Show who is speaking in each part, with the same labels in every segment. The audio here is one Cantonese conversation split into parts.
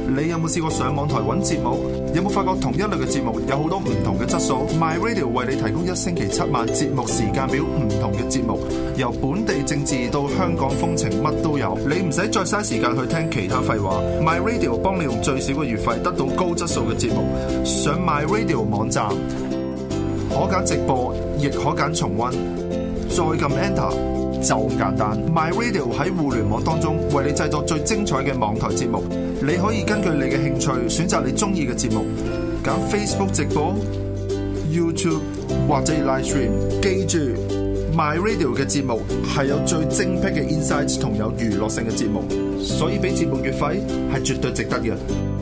Speaker 1: 你有冇試過上網台揾節目？有冇發覺同一類嘅節目有好多唔同嘅質素 ？My Radio 為你提供1星期7晚節目時間表，唔同嘅節目，由本地政治到香港風情，乜都有。你唔使再嘥時間去聽其他廢話。My Radio 幫你用最少嘅月費得到高質素嘅節目。上 My Radio 網站，可揀直播，亦可揀重溫，再撳 Enter。就咁簡單 ，My Radio 喺互聯網當中為你製作最精彩嘅網台節目。你可以根據你嘅興趣選擇你中意嘅節目，揀 Facebook 直播、YouTube 或者 Live Stream。記住 ，My Radio 嘅節目係有最精闢嘅 insights 同有娛樂性嘅節目，所以俾節目月費係絕對值得嘅。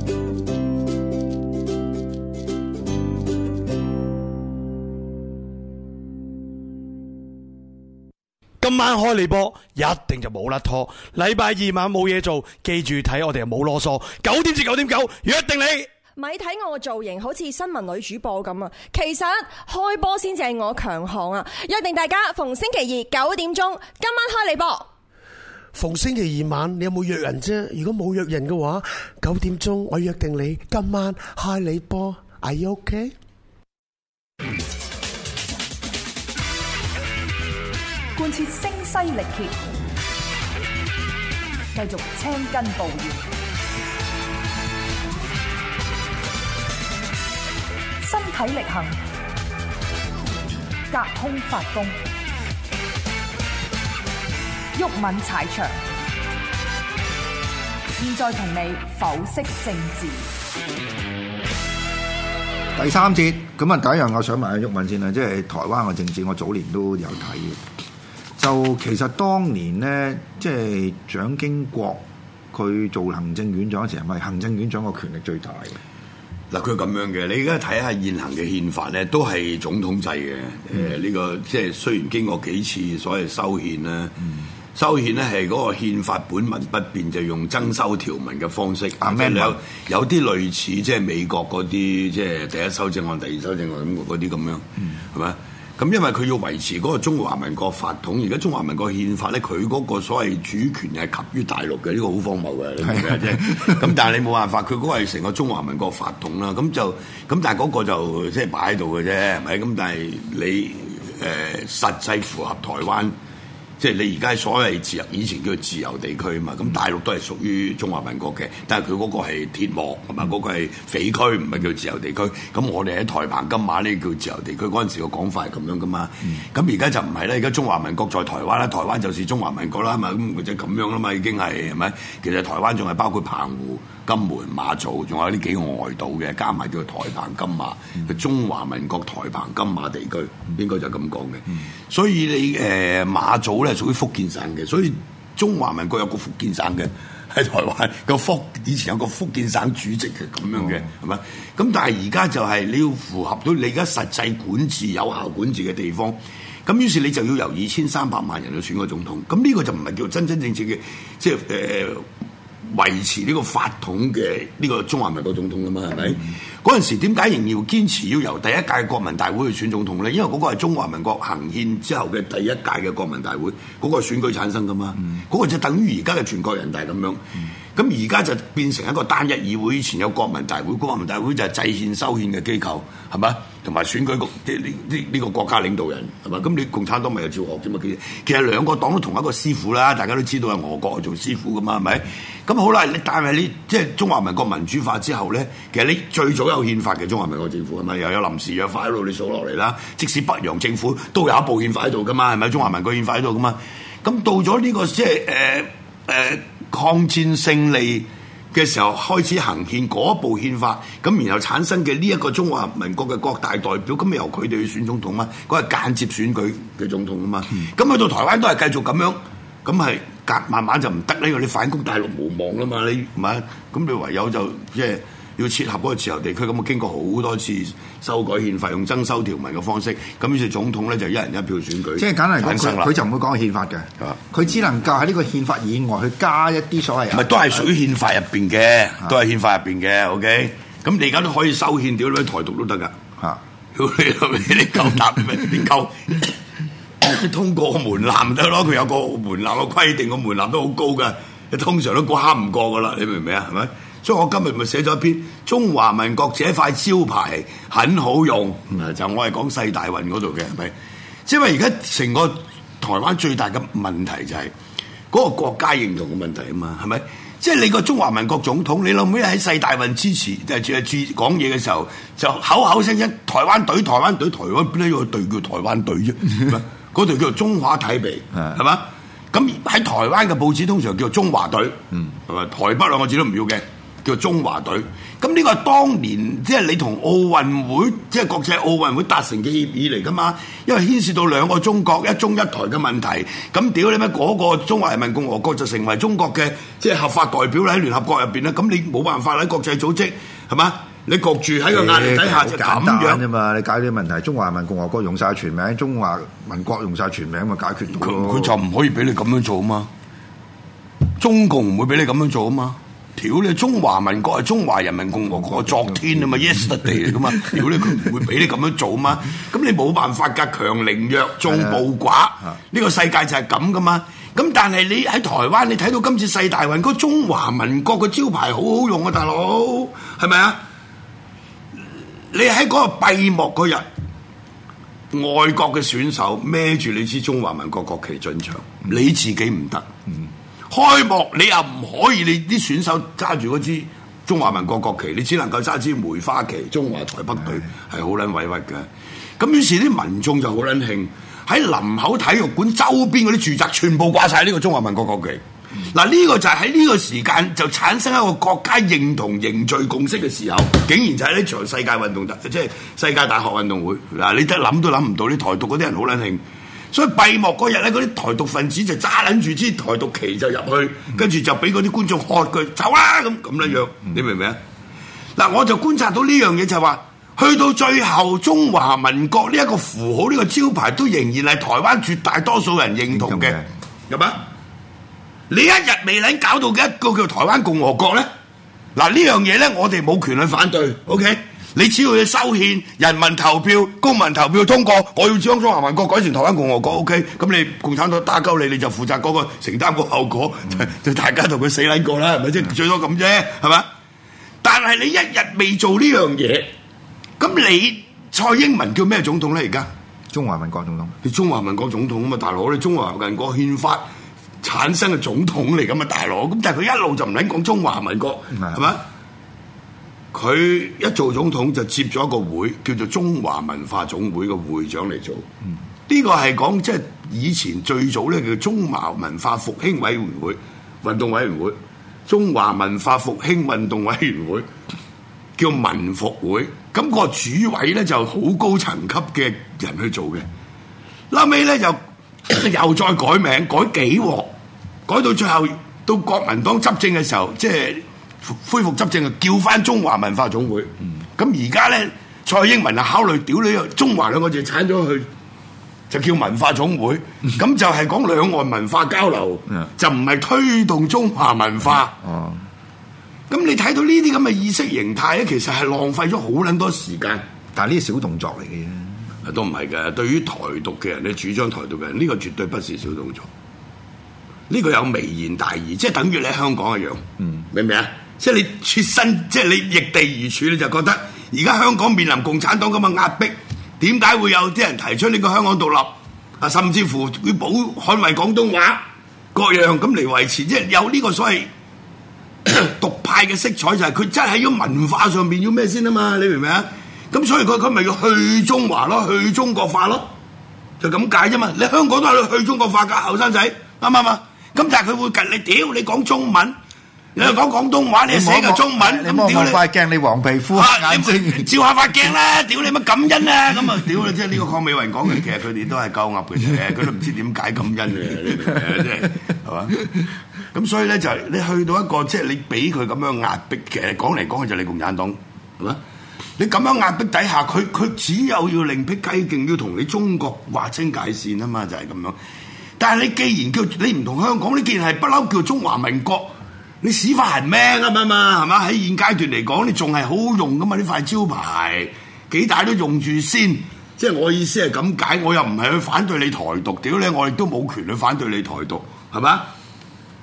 Speaker 2: 今晚開你波，一定就冇甩拖。禮拜2晚冇嘢做，記住睇我哋冇囉嗦。9點至9點9，約定你。
Speaker 3: 咪睇我嘅造型好似新聞女主播咁啊！其實開波先至係我強項啊！約定大家逢星期2 9點鐘，今晚開你波。
Speaker 2: 逢星期2晚，你有冇約人啫？如果冇約人嘅話，9點鐘我約定你，今晚開你波。Are you okay？
Speaker 4: 貫徹聲嘶力竭，繼續青筋暴現，身體力行，隔空發功，毓民踩場。現在同你剖析政治。
Speaker 5: 第3節咁啊，第一樣我想問下毓民先啦，即係台灣嘅政治，我早年都有睇嘅。就其實當年咧，即係蔣經國佢做行政院長嗰時，係咪行政院長個權力最大嘅？
Speaker 6: 嗱，佢咁樣嘅，你而家睇下現行嘅憲法咧，都係總統制嘅。呢個即係雖然經過幾次所謂修憲啦，修憲咧係嗰個憲法本文不變，就用增修條文嘅方式。有啲類似即係美國嗰啲，即係第一修正案、第二修正案咁嗰啲咁樣，係咪？咁因為佢要維持嗰個中華民國法統，而家中華民國憲法咧，佢嗰個所謂主權係及於大陸嘅，呢個好荒謬嘅，你明唔明啊？啫。咁但係你冇辦法，佢嗰個係成個中華民國法統啦。咁但係嗰個就即係擺喺度嘅啫，係咪？咁但係你實際符合台灣。即係你而家所謂自由，以前叫自由地區嘛，咁大陸都係屬於中華民國嘅，但係佢嗰個係鐵幕，同埋嗰個係匪區，唔係叫自由地區。咁我哋喺台澎金馬呢叫自由地區，嗰陣時個講法係咁樣噶嘛。咁而家就唔係啦，而家中華民國在台灣啦，台灣就是中華民國啦，係咪？咁或者咁樣啦嘛，已經係咪？其實台灣仲係包括澎湖、金門、馬祖，仲有呢幾個外島嘅，加埋叫台澎金馬，嘅中華民國台澎金馬地區，應該就咁講嘅。所以你馬祖咧屬於福建省嘅，所以中華民國有個福建省嘅喺台灣以前有個福建省主席嘅咁樣嘅，係咪？咁但係而家就係你要符合到你而家實際管治、有效管治嘅地方，咁於是你就要由2300萬人去選個總統，咁呢個就唔係叫真真正正嘅，即係維持呢個法統嘅呢個中華民國總統啊嘛，係咪？嗰陣時點解仍然要堅持要由第一屆國民大會去選總統咧？因為嗰個係中華民國行憲之後嘅第一屆嘅國民大會嗰個選舉產生噶嘛，嗰個就等於而家嘅全國人大咁樣。咁而家就變成一個單一議會，以前有國民大會，國民大會就係制憲修憲嘅機構，係咪？同埋選舉呢個國家領導人，係咪？咁你共產黨咪有趙學啫嘛？其實兩個黨都同一個師傅啦，大家都知道係俄國做師傅噶嘛，係咪？咁好啦，但係你即係中華民國民主化之後咧，其實你最早有憲法嘅中華民國政府係咪？又有臨時約法喺度，你數落嚟啦。即使北洋政府都有一部憲法喺度噶嘛，係咪？中華民國憲法喺度噶嘛。咁到咗呢個即係抗戰勝利嘅時候開始行憲嗰部憲法，咁然後產生嘅呢一個中華民國嘅各大代表，咁咪由佢哋去選總統嘛？嗰係間接選舉嘅總統啊嘛。咁去到台灣都係繼續咁樣，咁係慢慢就唔得呢個你反攻大陸無望啦嘛，你唔係咁你唯有就即係要切合嗰個自由地區，咁啊經過好多次修改憲法，用增修條文嘅方式，咁於是總統咧就一人一票選舉，
Speaker 5: 即係簡單嚟講，佢就唔會講憲法嘅，佢只能夠喺呢個憲法以外去加一啲所謂，
Speaker 6: 唔係都係屬於憲法入邊嘅，都係憲法入邊嘅。OK，咁你而家都可以修憲，屌你台獨都得㗎嚇，屌你夠答咩？你夠通過個門檻得咯，佢有個門檻嘅規定，個門檻都好高㗎，通常都跨唔過㗎啦，你明唔明啊？係咪？ 所以我今日咪寫咗一篇《中華民國這塊招牌很好用》，就我係講世大運嗰度嘅，係咪？即係話而家成個台灣最大嘅問題就係嗰個國家認同嘅問題啊嘛，係咪？即係你個中華民國總統，你老妹喺世大運之前講嘢嘅時候，就口口聲聲台灣隊，台灣隊，台灣邊有個隊叫台灣隊啫？嗰隊叫做中華台北，係嘛？咁喺台灣嘅報紙通常叫做中華隊，係咪？台北兩個字都唔要嘅，叫做中華隊。咁呢個係當年即係你同奧運會，即係國際奧運會達成嘅協議嚟㗎嘛？因為牽涉到兩個中國、一中一台嘅問題。咁屌你咩？嗰個中華人民共和國就成為中國嘅即係合法代表喺聯合國入邊咧。咁你冇辦法喺國際組織係嘛？你焗住喺個壓力底下就咁樣
Speaker 5: 啫嘛！你解決問題，中華人民共和國用晒全名，中華民國用晒全名，咪解決到咯。
Speaker 6: 佢就唔可以俾你咁樣做啊嘛！中共唔會俾你咁樣做啊嘛！屌你！中華民國係中華人民共和國昨天啊嘛 ，yesterday 嚟噶嘛！屌你，佢唔會俾你咁樣做啊嘛！咁你冇辦法㗎，強凌弱，眾暴寡，呢個世界就係咁噶嘛！咁但係你喺台灣，你睇到今次世大運嗰中華民國嘅招牌好好用啊，大佬係咪啊？你喺嗰個閉幕嗰日，外國嘅選手孭住你支中華民國國旗進場，你自己唔得。開幕你又唔可以，你啲選手揸住嗰支中華民國國旗，你只能夠揸支梅花旗。中華台北隊係好撚委屈嘅。咁於是啲民眾就好撚興，喺林口體育館周邊嗰啲住宅全部掛晒呢個中華民國國旗。嗱，呢個就係喺呢個時間就產生一個國家認同凝聚共識嘅時候，竟然就係呢場世界運動，即係世界大學運動會。嗱，你得諗都諗唔到，啲台獨嗰啲人好撚興。所以閉幕嗰日咧，嗰啲台獨分子就揸撚住支台獨旗就入去，跟住就俾嗰啲觀眾喝佢走啦咁樣，你明唔明啊？嗱，我就觀察到呢樣嘢就係話，去到最後中華民國呢一個符號呢個招牌都仍然係台灣絕大多數人認同嘅，係嘛？你一日未撚搞到嘅一個叫台灣共和國咧，嗱呢樣嘢咧，我哋冇權去反對 ，OK？你只要去修憲、人民投票、公民投票通過，我要將中華民國改成台灣共和國 ，OK？咁你共產黨打鳩你就負責嗰個承擔個後果，就大家同佢死撚過啦，係咪啫？最多咁啫，係嘛？但係你一日未做呢樣嘢，咁你蔡英文叫咩總統咧？而家
Speaker 5: 中華民國總統，
Speaker 6: 你中華民國總統啊嘛，大佬，你中華民國憲法產生嘅總統嚟㗎嘛，大佬。咁但係佢一路就唔撚講中華民國，係嘛？佢一做總統就接咗一個會，叫做中華文化總會嘅會長嚟做。呢個係講即係以前最早咧叫中華文化復興委員會、運動委員會、中華文化復興運動委員會，叫文復會。咁個主委咧就好高層級嘅人去做嘅。後尾咧又再改名，改幾鑊，改到最後到國民黨執政嘅時候，即係恢復執政啊，叫翻中華文化總會。咁而家咧，蔡英文啊考慮屌你中華兩個字鏟咗去，就叫文化總會。咁就係講兩岸文化交流，就唔係推動中華文化。咁你睇到呢啲咁嘅意識形態咧，其實係浪費咗好撚多時間。
Speaker 5: 但係呢啲小動作嚟嘅啫，
Speaker 6: 都唔係嘅。對於台獨嘅人咧，主張台獨嘅人，呢個絕對不是小動作。呢個有微言大義，即係等於你喺香港一樣，明唔明啊？即係你切身，即係你逆地而處，你就覺得而家香港面臨共產黨咁嘅壓迫，點解會有啲人提出呢個香港獨立啊？甚至乎要捍衛廣東話各樣咁嚟維持，即係有呢個所謂獨派嘅色彩，就係佢真係要文化上面要咩先啊嘛？你明唔明啊？咁所以佢咪要去中華咯，去中國化咯，就咁解啫嘛。你香港都係去中國化㗎，後生仔啱唔啱啊？咁但係佢會近你屌你講中文，你又講廣東話，你又寫嘅中文，
Speaker 5: 你摸我塊鏡，你黃皮膚眼睛，
Speaker 6: 照下塊鏡啦，屌你乜感恩啊？咁啊屌你！即係呢個鄺美雲講嘅，其實佢哋都係鳩噏嘅啫，佢都唔知點解感恩嘅，即係係嘛？咁所以咧就係你去到一個即係你俾佢咁樣壓迫，其實講嚟講去就係你共產黨係嘛？你咁樣壓迫底下，佢只有要另闢蹊徑，要同你中國劃清界線啊嘛，就係咁樣。但係你既然叫你唔同香港，你既然係不嬲叫中華民國，你屎忽痕咩咁啊嘛，係嘛？喺現階段嚟講，你仲係好好用噶嘛？呢塊招牌幾大都用住先，即係我意思係咁解。我又唔係去反對你台獨，屌你，我亦都冇權去反對你台獨，係嘛？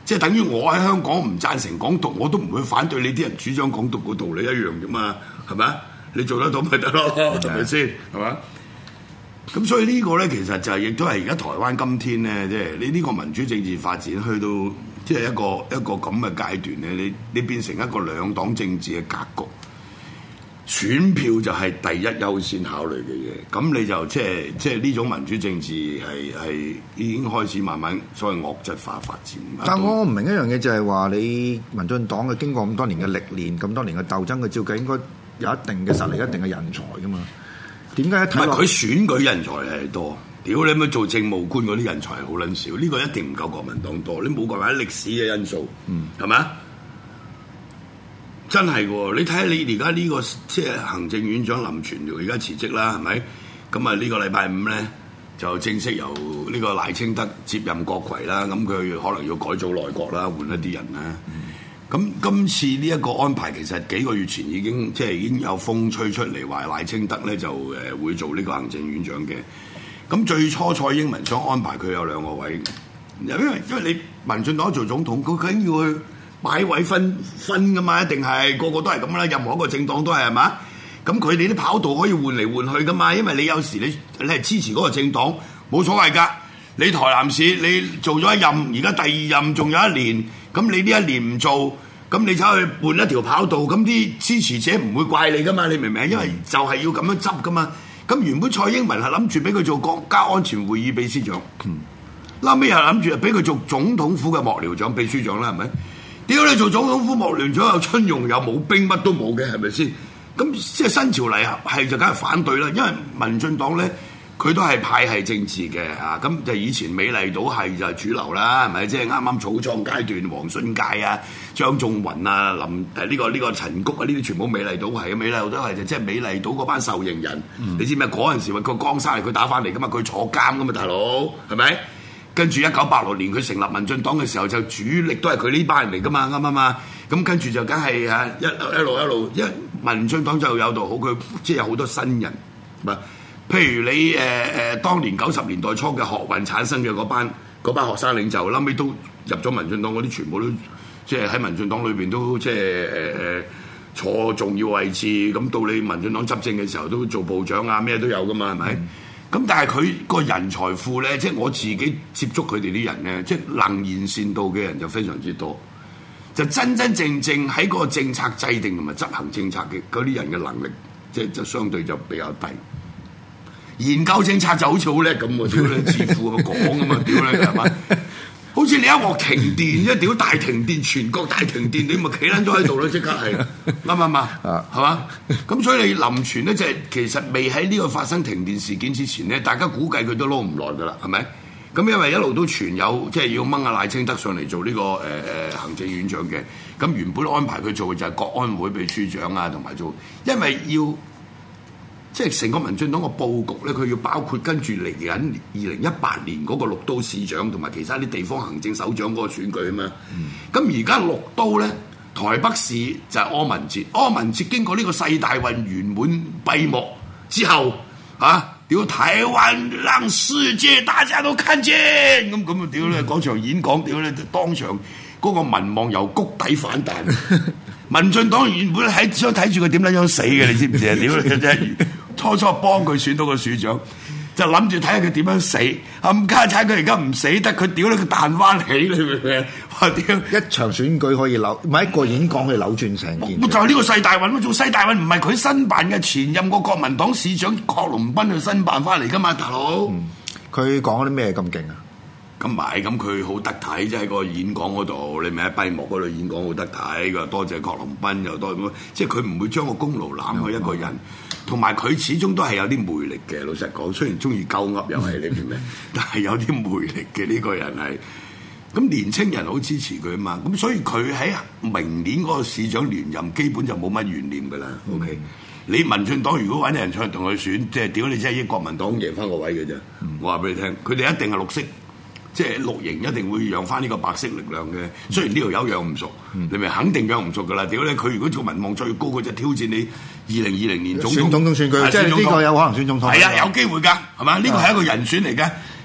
Speaker 6: 即係等於我喺香港唔贊成港獨，我都唔會反對你啲人主張港獨個道理一樣啫嘛，係咪啊？你做得到咪得咯，係咪先？係嘛？咁所以呢個咧，其實就係亦都係而家台灣今天咧，即係你呢個民主政治發展去到即係一個咁嘅階段咧，你變成一個兩黨政治嘅格局，選票就係第一優先考慮嘅嘢。咁你就即係呢種民主政治係已經開始慢慢所謂惡質化發展。
Speaker 5: 但我唔明一樣嘢就係話，你民進黨嘅經過咁多年嘅歷練、咁多年嘅鬥爭，佢照計應該有一定嘅實力、一定嘅人才噶嘛？點解一睇落？
Speaker 6: 佢選舉人才係多，屌你咪做政務官嗰啲人才係好撚少，呢個一定唔夠國民黨多。你冇講話歷史嘅因素，係咪啊？真係喎！你睇下你而家呢個即係行政院長林全寮而家辭職啦，係咪？咁啊呢個禮拜五咧就正式由呢個賴清德接任閣揆啦。咁佢可能要改組內閣啦，換一啲人啦。咁今次呢一個安排，其實幾個月前已經有風吹出嚟，話賴清德咧就會做呢個行政院長嘅。咁最初蔡英文想安排佢有兩個位，因為你民進黨做總統，佢梗要去擺位分噶嘛，一定係個個都係咁啦，任何一個政黨都係嘛。咁佢哋啲跑道可以換嚟換去噶嘛，因為你有時你係支持嗰個政黨冇所謂㗎。你台南市你做咗一任，而家第二任仲有一年，咁你呢一年唔做，咁你走去換一條跑道，咁啲支持者唔會怪你噶嘛，你明唔明？因為就係要咁樣執噶嘛。咁原本蔡英文係諗住俾佢做國家安全會議秘書長，後尾又諗住俾佢做總統府嘅幕僚長、秘書長啦，係咪？屌你做總統府幕僚長有春用又冇兵，乜都冇嘅，係咪先？咁即係新潮嚟係就梗係反對啦，因為民進黨咧。佢都係派系政治嘅啊，咁就以前美麗島係就係主流啦，係咪？即係啱啱草創階段，黃信介啊、張仲雲啊、呢個陳菊啊，呢啲全部美麗島係嘅，美麗島都係即係美麗島嗰班受刑人，你知唔知嗰陣時話個江山係佢打翻嚟噶嘛？佢坐監噶嘛，大佬係咪？跟住1986年佢成立民進黨嘅時候，就主力都係佢呢班人嚟噶嘛，啱唔啱啊？咁跟住就梗係一路，因為民進黨就有度好，佢即係有好多新人，譬如你當年90年代初嘅學運產生嘅嗰班學生領袖，後尾都入咗民進黨嗰啲，全部都即係喺民進黨裏邊都即係坐重要位置。咁到你民進黨執政嘅時候，都做部長啊，咩都有噶嘛，係咪？咁但係佢個人才庫咧，即係我自己接觸佢哋啲人咧，即係能言善道嘅人就非常之多，就真正喺個政策制定同埋執行政策嘅嗰啲人嘅能力，即係就相對就比較低。研究政策就好似好叻咁喎，屌你智庫咁講啊嘛，屌你係嘛？好似你一鑊停電啫，屌大停電，全國大停電，你咪企撚咗喺度咯，即刻係啱唔啱啊？係嘛？咁所以你林全咧，就係其實未喺呢個發生停電事件之前咧，大家估計佢都撈唔耐噶啦，係咪？咁因為一路都傳有即係要掹阿賴清德上嚟做呢個行政院長嘅，咁原本安排佢做嘅就係國安會秘書長啊，同埋做，因為要。即係成個民進黨個佈局咧，佢要包括跟住嚟緊2018年嗰個六都市長同埋其他啲地方行政首長嗰個選舉啊嘛。咁而家六都咧，台北市就係柯文哲，柯文哲經過呢個世大運圓滿閉幕之後，屌台灣讓世界大家都看見，咁啊屌咧嗰場演講，屌咧當場嗰個民望由谷底反彈。民進黨原本想睇住佢點樣死嘅，你知唔知啊？屌你真係初幫佢選到個署長，就諗住睇下佢點樣死。冚家鏟佢而家唔死得，佢屌你佢彈翻起，你明唔明？哇！屌
Speaker 5: 一場選舉可以唔係一個演講可以扭轉成件。
Speaker 6: 就係呢個世大運，做世大運唔係佢申辦嘅，前任個國民黨市長郝龍斌去申辦翻嚟噶嘛，大佬。
Speaker 5: 佢講啲咩咁勁啊？
Speaker 6: 咁咪咁佢好得體，即係個演講嗰度，你咪喺閉幕嗰度演講好得體。佢話多謝郝龍斌，又多咁，即係佢唔會將個功勞攬去一個人，同埋佢始終都係有啲魅力嘅。老實講，雖然中意鳩噏又係你明唔明？但係有啲魅力嘅呢個人係。咁年青人好支持佢啊嘛，咁所以佢喺明年嗰個市長連任，基本就冇乜懸念㗎啦。OK，你民進黨如果揾人出嚟同佢選，即係屌你真係益國民黨贏翻個位嘅啫。我話俾你聽，佢哋一定係綠色。即係綠營一定會讓翻呢個白色力量嘅，雖然呢條友養唔熟，你咪肯定養唔熟噶啦。屌你，佢如果做民望最高，佢就挑戰你2020年總統
Speaker 5: 選舉，即係呢個有可能選總統。
Speaker 6: 係啊，有機會㗎，係嘛？呢個係一個人選嚟嘅。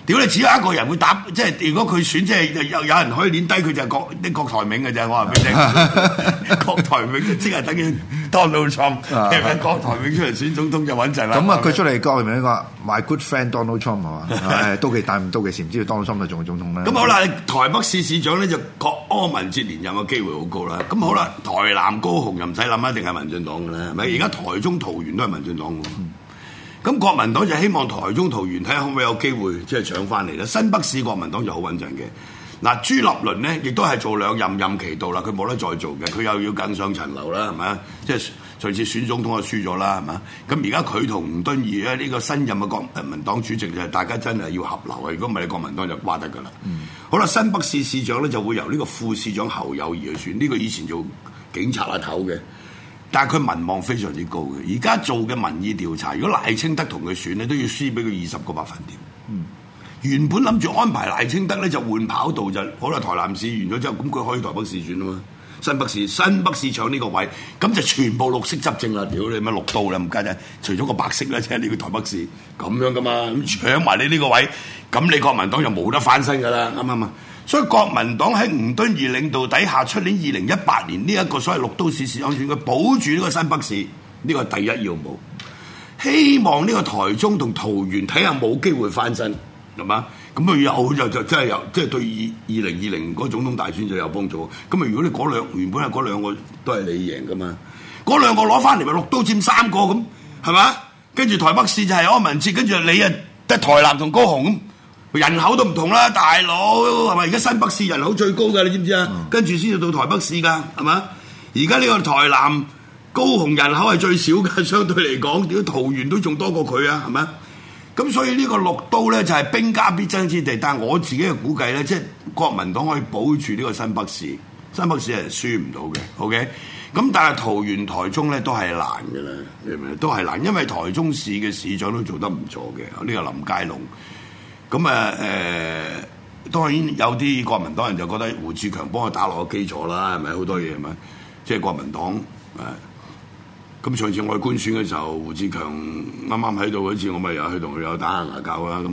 Speaker 6: 屌你，只有一個人會打，即係如果佢選，即係有人可以攣低佢就係郭台銘嘅啫。我話俾你聽，郭台銘即係等於 Donald Trump，郭台銘出嚟選總統就穩陣啦。
Speaker 5: 咁啊，佢出嚟郭台銘話 My good friend Donald Trump 係嘛？到期但唔到期時唔知道 Donald Trump 就做總統咧。
Speaker 6: 咁好啦，台北市市長咧就柯文哲連任嘅機會好高啦。咁好啦，台南高雄又唔使諗，一定係民進黨嘅啦，係咪？而家台中桃園都係民進黨喎。咁國民黨就希望台中桃園睇下可唔可以有機會即係搶翻嚟啦。新北市國民黨就好穩陣嘅。嗱，朱立倫咧亦都係做2任期到啦，佢冇得再做嘅，佢又要更上層樓啦，係咪啊？即係上次選總統就輸咗啦，係咪？咁而家佢同吳敦義咧呢個新任嘅國民黨主席就大家真係要合流啊！如果唔係，你國民黨就瓜得㗎啦。好啦，新北市市長咧就會由呢個副市長侯友宜去選，呢個以前做警察阿頭嘅。但係佢民望非常之高嘅，而家做嘅民意調查，如果賴清德同佢選咧，都要輸俾佢20個百分點。原本諗住安排賴清德咧就換跑道就，好啦，台南市完咗之後，咁佢可以台北市選啊嘛，新北市搶呢個位，咁就全部綠色執政啦，屌你乜綠刀啦，唔加啫，除咗個白色咧，即係呢個台北市咁樣噶嘛，咁搶埋你呢個位，咁你國民黨就冇得翻身噶啦，啱唔啱啊？所以國民黨喺吳敦義領導底下，出年2018年呢一個所謂綠都市市長選舉，保住呢個新北市，呢個係第一要務。希望呢個台中同桃園睇下冇機會翻身，係嘛？咁佢有就真係有，即係對2020嗰個總統大選就有幫助。咁啊，如果你原本係嗰兩個都係你贏噶嘛，嗰兩個攞翻嚟咪綠都佔3個咁，係嘛？跟住台北市就係柯文哲，跟住你啊得台南同高雄咁。人口都唔同啦，大佬係咪？而家新北市人口最高㗎，你知唔知啊？跟住先至到台北市㗎，係嘛？而家呢個台南、高雄人口係最少嘅，相對嚟講，屌桃園都仲多過佢啊，係咪？咁所以呢個綠都咧就係兵家必爭之地。但係我自己嘅估計咧，即係國民黨可以保住呢個新北市，新北市係輸唔到嘅。OK，咁但係桃園、台中咧都係難嘅啦，明唔明？都係難，因為台中市嘅市長都做得唔錯嘅，呢個林佳龍。咁當然有啲國民黨人就覺得胡志強幫佢打落個基礎啦，係咪好多嘢係咪？即係國民黨咁上次我去官選嘅時候，胡志強啱啱喺度嗰次，我咪又去同佢有打下牙鉸啦。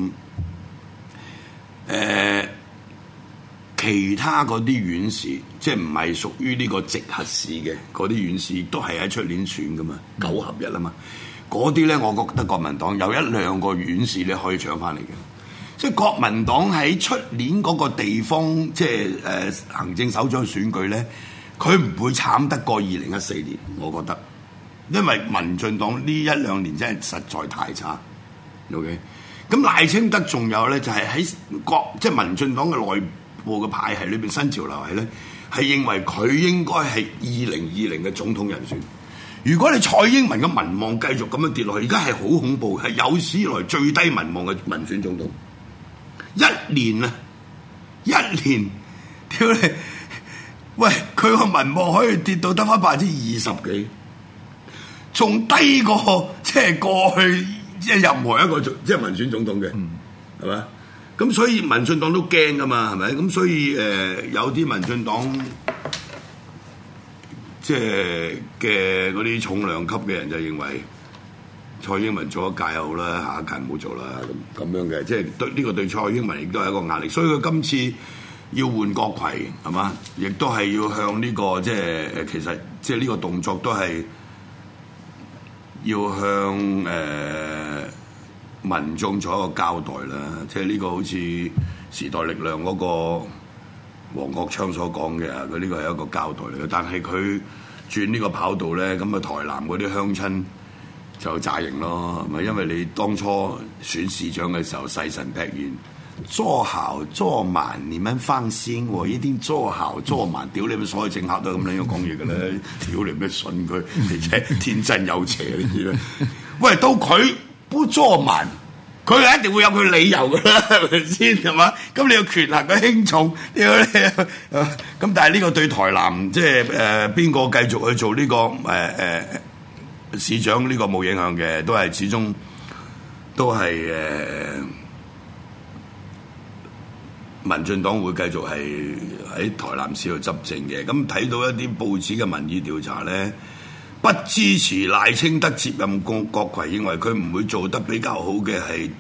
Speaker 6: 咁其他嗰啲縣市，即係唔係屬於呢個直轄市嘅嗰啲縣市，都係喺出年選噶嘛，9合1啊嘛。嗰啲咧，我覺得國民黨有1-2個縣市咧可以搶翻嚟嘅。即係國民黨喺出年嗰個地方，即係行政首長選舉咧，佢唔會慘得過2014年，我覺得，因為民進黨呢1-2年真係實在太差。OK，咁賴清德仲有咧，就係喺即係民進黨嘅內部嘅派系裏邊，新潮流係咧係認為佢應該係2020嘅總統人選。如果你蔡英文嘅民望繼續咁樣跌落去，而家係好恐怖，係有史以來最低民望嘅民選總統。1年啊，1年，屌你！喂，佢個民望可以跌到得翻20%幾，仲低過即係過去即係任何一個即係民選總統嘅，係咪？咁所以民進黨都驚噶嘛，係咪？咁所以有啲民進黨即係嘅嗰啲重量級嘅人就認為蔡英文做一屆好啦，下一屆唔好做啦，咁樣嘅，即係對呢個對蔡英文亦都係一個壓力，所以佢今次要換閣揆係嘛，亦都係要向呢個即係其實即係呢個動作都係要向民眾做一個交代啦，即係呢個好似時代力量嗰個黃國昌所講嘅，佢呢個係一個交代嚟嘅，但係佢轉呢個跑道咧，咁啊台南嗰啲鄉親就炸營咯，咪因為你當初選市長嘅時候細神劈完，做好做慢，你們放心，我一定做好做慢。屌你咪所有政客都咁樣講嘢嘅咧，屌你咩信佢，而且天真有邪呢啲咧。喂，到佢不做慢，佢一定會有佢理由嘅啦，係咪先係嘛？咁你要權衡嘅輕重，屌你咁但係呢個對台南即係邊個繼續去做呢個市長呢個冇影響嘅，都係始終都係民進黨會繼續係喺台南市度執政嘅。咁睇到一啲報紙嘅民意調查咧，不支持賴清德接任閣揆，認為佢唔會做得比較好嘅係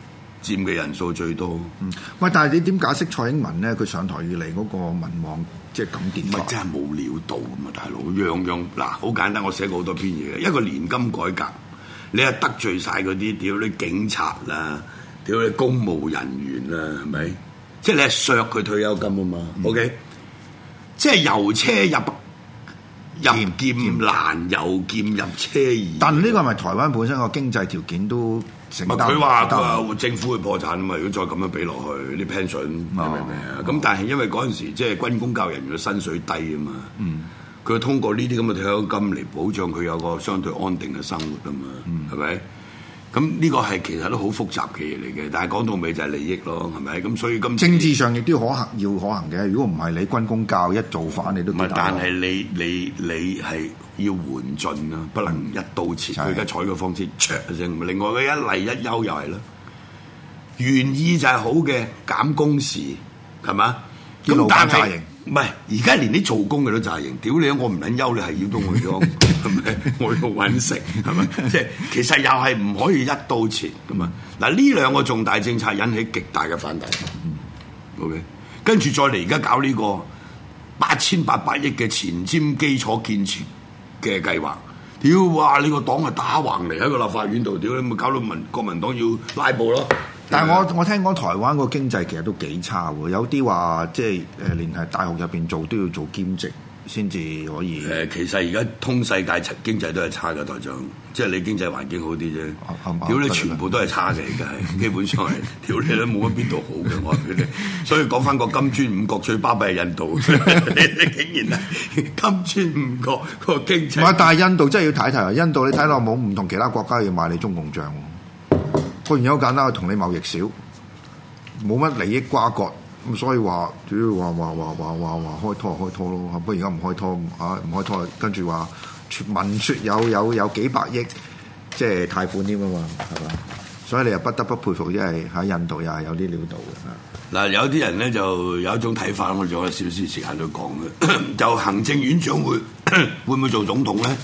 Speaker 6: 佔嘅人數最多。
Speaker 5: 喂，但係你點解釋蔡英文咧？佢上台以嚟嗰個民望即係咁跌法？
Speaker 6: 咪真係冇料到㗎嘛，大佬樣樣嗱好簡單，我寫過好多篇嘢嘅。一個年金改革，你係得罪晒嗰啲屌你警察啦，屌你公務人員啦，係咪？即係你係削佢退休金啊嘛。OK， 即係由車入劍難，由劍入車易。
Speaker 5: 但係呢個係咪台灣本身個經濟條件都承擔？
Speaker 6: 佢話政府會破產啊嘛！如果再咁樣俾落去啲 pension，明唔明啊？咁但係因為嗰陣時即係軍公教人員嘅薪水低啊嘛，佢通過呢啲咁嘅退休金嚟保障佢有個相對安定嘅生活啊嘛，係咪？咁呢個係其實都好複雜嘅嘢嚟嘅，但係講到尾就係利益咯，係咪？咁所以今次
Speaker 5: 政治上亦都要可行嘅。如果唔係你軍公教一造反，你都
Speaker 6: 唔係，但係你係要緩進啊，不能一刀切。佢而家採嘅方式，另外佢一例一休又係啦，原意就係好嘅，減工時係嘛？咁但係唔係而家連啲做工嘅都詐型，屌你！我唔撚休，你係要到我咗，係咪？我要揾食係咪？即係其實又係唔可以一刀切咁啊！嗱，呢兩個重大政策引起極大嘅反彈。OK， 跟住再嚟而家搞呢個8800億嘅前瞻基礎建設嘅計劃，屌哇！你個黨係打橫嚟喺個立法院度，屌你咪搞到國民黨要拉布咯。
Speaker 5: 但係我聽講台灣個經濟其實都幾差喎，有啲話即係連係大學入邊做都要做兼職先至可以。
Speaker 6: 其實而家通世界經濟都係差嘅，台長，即係你經濟環境好啲啫。屌你全部都係差嘅，而家係基本上係屌你都冇乜邊度好嘅，我話俾你。所以講翻個金磚五國最巴閉係印度，你竟然係金磚五國個經濟。
Speaker 5: 唔係，但係印度真係要睇睇，印度你睇落冇唔同其他國家要買你中共帳。個原因好簡單，同你貿易少，冇乜利益瓜葛，咁所以話主要話開拖咯，不過而家唔開拖唔開拖，跟住話聞説有幾百億即係貸款添啊嘛，係嘛？所以你又不得不佩服，即係喺印度又係有啲料到嘅。
Speaker 6: 嗱，有啲人咧就有一種睇法，我仲有少少時間去講嘅，就行政院長會唔會做總統咧？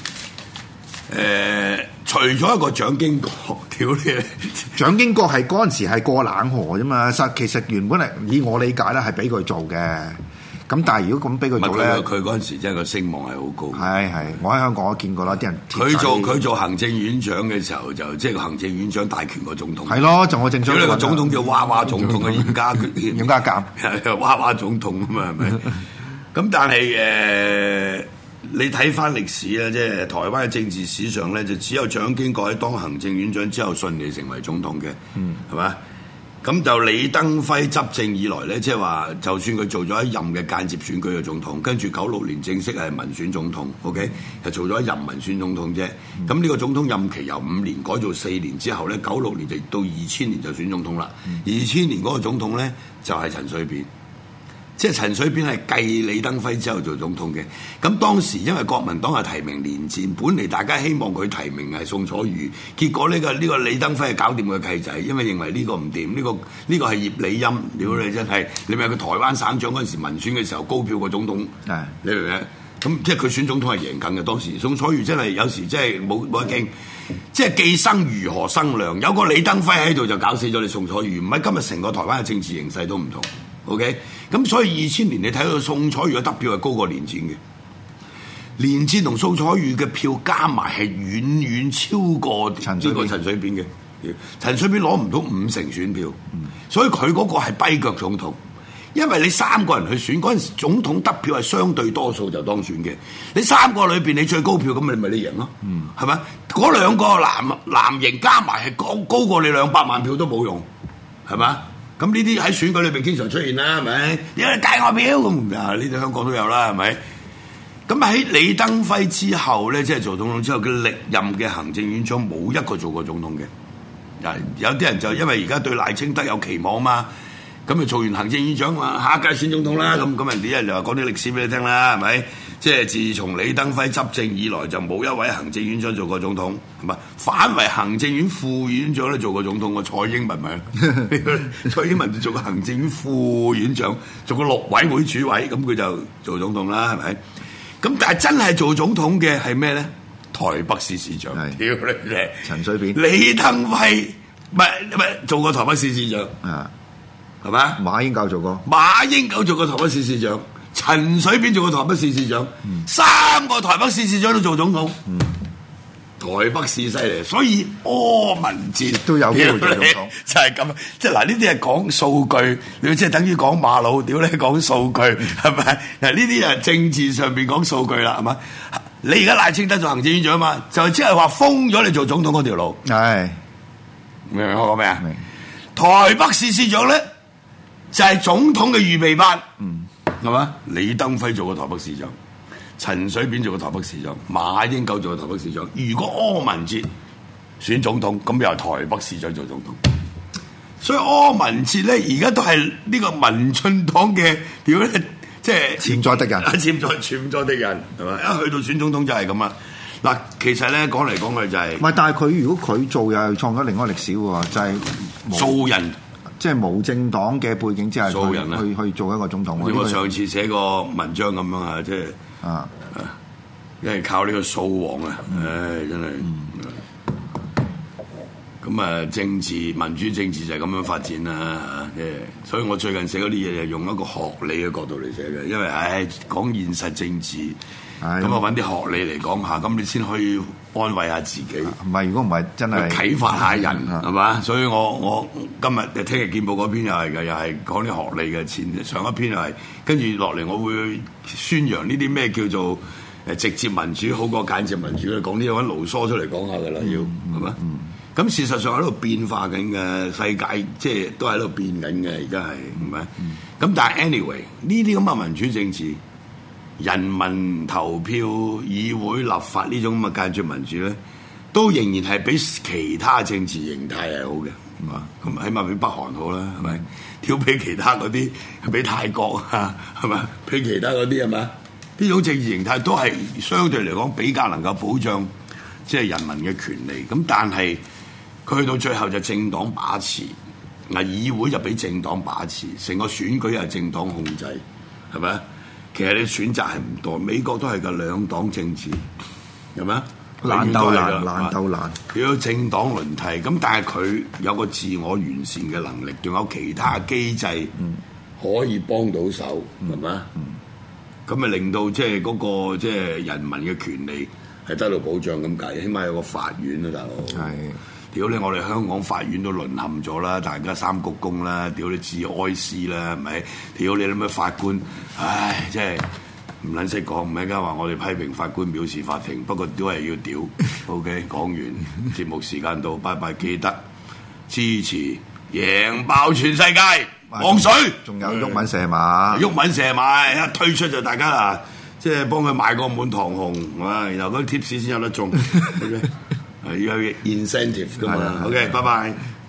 Speaker 6: 除咗一個蔣經國，屌你！
Speaker 5: 蔣經國係嗰陣時係過冷河啫嘛，其實原本係以我理解咧係俾佢做嘅，咁但係如果咁俾佢做咧，
Speaker 6: 佢嗰陣時真係個聲望係好高。
Speaker 5: 係，我喺香港我見過啦，啲人
Speaker 6: 佢做行政院長嘅時候就即係個行政院長大權個總統。
Speaker 5: 係咯，就我正想。
Speaker 6: 如果你個總統叫娃娃總統嘅嚴家
Speaker 5: 淦，
Speaker 6: 娃娃總統啊嘛，係咪？咁但係你睇翻歷史咧，即係台灣嘅政治史上咧，就只有蔣經國喺當行政院長之後順利成為總統嘅，係嘛？咁就李登輝執政以來咧，即係話就算佢做咗一任嘅間接選舉嘅總統，跟住96年正式係民選總統 ，OK， 就做咗一任民選總統啫。咁呢個總統任期由5年改做4年之後咧，96年就到2000年就選總統啦。2000年嗰個總統咧就係陳水扁。即係陳水扁係繼李登輝之後做總統嘅，咁當時因為國民黨係提名連戰，本嚟大家希望佢提名係宋楚瑜，結果呢個李登輝係搞掂個契仔，因為認為呢個唔掂，呢個係葉利欽，屌你真係，你咪佢台灣省長嗰陣時民選嘅時候高票個總統，你明唔明？咁即係佢選總統係贏緊嘅當時，宋楚瑜真係有時真係冇得傾，即係既生瑜何生亮，有個李登輝喺度就搞死咗你宋楚瑜，唔係今日成個台灣嘅政治形勢都唔同。OK， 咁所以2000年你睇到宋楚瑜嘅得票係高過連戰嘅，連戰同宋楚瑜嘅票加埋係遠遠超過呢個陳水扁嘅，陳水扁攞唔到5成選票，所以佢嗰個係跛腳總統，因為你3個人去選嗰陣時，總統得票係相對多數就當選嘅，你3個裏邊你最高票咁你咪贏咯，係咪？嗰2個藍營加埋係高過你200萬票都冇用，係咪？咁呢啲喺選舉裏邊經常出現啦，係咪？因為界外票咁啊，呢啲香港都有啦，係咪？咁喺李登輝之後咧，即係做總統之後，佢歷任嘅行政院長冇一個做過總統嘅。有啲人就因為而家對賴清德有期望嘛，咁就做完行政院長嘛，下一屆選總統啦。咁人哋就話講啲歷史俾你聽啦，係咪？即係自從李登輝執政以來，就冇一位行政院長做過總統，係咪？反為行政院副院長咧做過總統嘅蔡英文咪？蔡英文就做過行政院副院長，做過陸委會主委，咁佢就做總統啦，係咪？咁但係真係做總統嘅係咩咧？台北市市長，屌你！
Speaker 5: 陳水扁、
Speaker 6: 李登輝唔係做過台北市市長
Speaker 5: 啊，
Speaker 6: 係咪？
Speaker 5: 馬英九做過，
Speaker 6: 馬英九做過台北市市長，陳水扁做過台北市市長，3個台北市市長都做總統。台北市犀利，所以柯文哲
Speaker 5: 都有機會做總統，
Speaker 6: 就係咁。即係嗱，呢啲係講數據，你即係等於講馬路，屌你講數據，係咪？嗱，呢啲係政治上邊講數據啦，係嘛？你而家賴清德做行政院長嘛，就即係話封咗你做總統嗰條路。
Speaker 5: 係
Speaker 6: 明唔明我講咩啊？
Speaker 5: 明。
Speaker 6: 台北市市長咧就係總統嘅預備班，係嘛？李登輝做過台北市長。陳水扁做過台北市長，馬英九做過台北市長。如果柯文哲選總統，咁又係台北市長做總統。所以柯文哲咧，而家都係呢個民進黨嘅屌咧，即係
Speaker 5: 潛在敵人，
Speaker 6: 潛在敵人係嘛？一去到選總統就係咁啦。嗱，其實咧講嚟講去就係，
Speaker 5: 唔係，但係佢如果佢做又係創咗另外歷史喎，就係
Speaker 6: 素人，
Speaker 5: 即係無政黨嘅背景之下，
Speaker 6: 素人
Speaker 5: 去做一個總統。
Speaker 6: 我上次寫個文章咁樣啊，即係。因為靠呢個掃黃啊，唉，真係。咁啊，政治民主政治就係咁樣發展啦，即係。所以我最近寫嗰啲嘢就用一個學理嘅角度嚟寫嘅，因為講現實政治，咁我揾啲學理嚟講下，咁你先可以安慰下自己。
Speaker 5: 唔係，如果唔係真係
Speaker 6: 啟發下人係嘛？所以我今日聽日見報嗰篇又係嘅，又係講啲學理嘅。上一篇又係跟住落嚟，我會宣揚呢啲咩叫做直接民主好過間接民主，講啲揾盧梭出嚟講下㗎啦，要係嘛？咁事實上喺度變化緊嘅世界，即係都喺度變緊嘅，而家係唔係？咁但係 anyway 呢啲咁嘅民主政治、人民投票、議會立法呢種咁嘅間接民主咧，都仍然係比其他政治形態係好嘅，係嘛？咁起碼比北韓好啦，係咪？挑比其他嗰啲，比泰國啊，係咪？比其他嗰啲係咪？呢種政治形態都係相對嚟講比較能夠保障即係人民嘅權利。咁但係佢去到最後就政黨把持，嗱議會就俾政黨把持，成個選舉又係政黨控制，係咪？其實你選擇係唔多，美國都係個兩黨政治，係咪？
Speaker 5: 難鬥難，難鬥難。
Speaker 6: 要政黨輪替，咁但係佢有個自我完善嘅能力，仲有其他機制可以幫到手，係咪？咁咪令到即係嗰個即係人民嘅權利係得到保障咁解，起碼有個法院啊，大佬。係。屌你！我哋香港法院都淪陷咗啦，大家三鞠躬啦，屌你致哀思啦，係咪？屌你啲咩法官，唉，真係唔撚識講，唔係而家話我哋批評法官藐視法庭，不過都係要屌。OK， 講完節目時間到，拜拜，記得支持贏爆全世界，旺水，
Speaker 5: 仲有毓民射馬，
Speaker 6: 毓民射馬一推出就大家啦，即係幫佢買個滿堂紅，然後嗰啲貼士先有得中。Okay? 要有 incentive 噶嘛 ，OK，拜拜。